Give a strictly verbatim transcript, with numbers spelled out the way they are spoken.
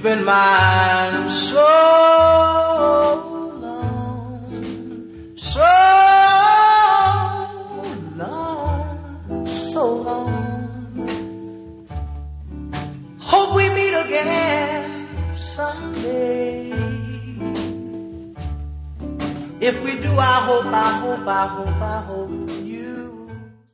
You've been mine so long, so long, so long. Hope we meet again someday. If we do, I hope, I hope, I hope, I hope